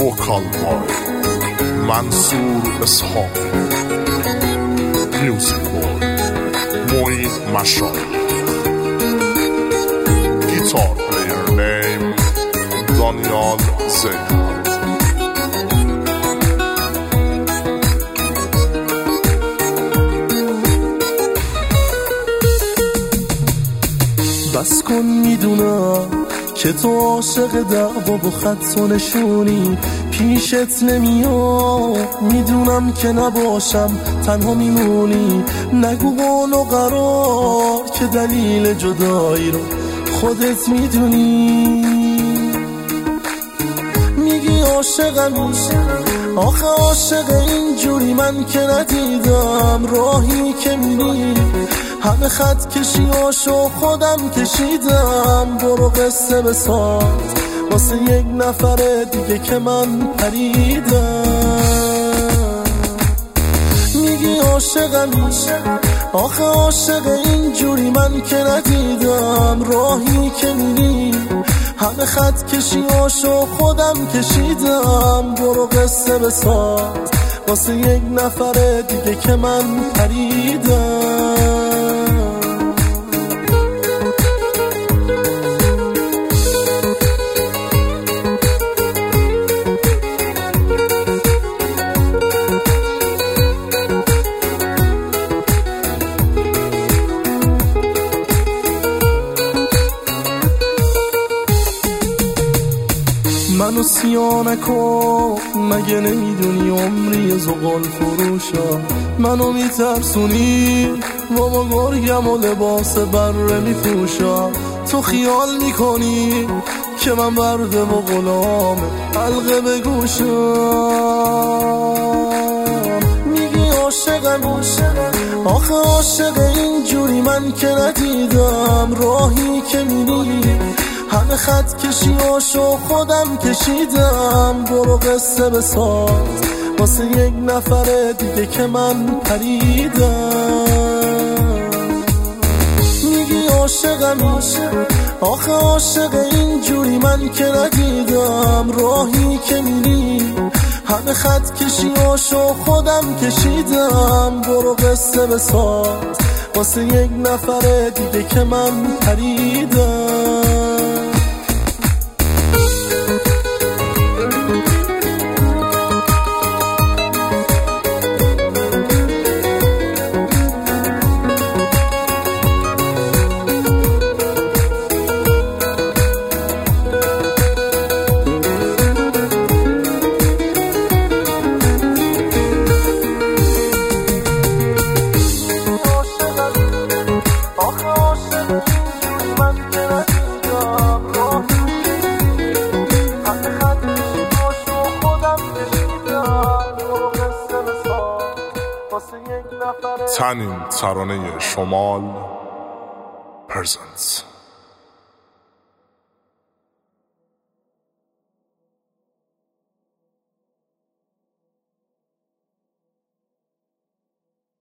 vocal by Mansour Ishaq, music by Moin Mashal, guitar player name Daniel Zaid. بس کن میدونم که تو عاشق دعوا و خط و نشونی، پیشت نمیام میدونم که نباشم تنها میمونی. نگو قول و قرار که دلیل جدایی رو خودت میدونی. میگی عاشقم، آخه عاشق اینجوری من که ندیدم. راهی که میری همه خط کشیاشو خودم کشیدم. برو قصه بساز واسه یک نفر دیگه که من پریدم. میگی عاشقم، آخه عاشق اینجوری من که ندیدم. راهی که میری همه خط کشیاشو خودم کشیدم. برو قصه بساز واسه یک نفر دیگه که من پریدم. منو سیاه نکن، مگه نمیدونی عمری زغال فروشا. منو میترسونی بابا گرگم و لباس بره میپوشا. تو خیال میکنی که من برده و غلام حلقه به گوشم. میگی عاشقم، آخه عاشق اینجوری من که ندیدم. راهی که میری همه خط کشیاشو خودم کشیدم. برو قصه بساز واسه یک نفر دیگه که من پریدم. میگی عاشقم، آخه عاشق اینجوری من که ندیدم. راهی که میری همه خط کشیاشو خودم کشیدم. برو قصه بساز واسه یک نفر دیگه که من پریدم. تنین ترانه شمال پرزنتس.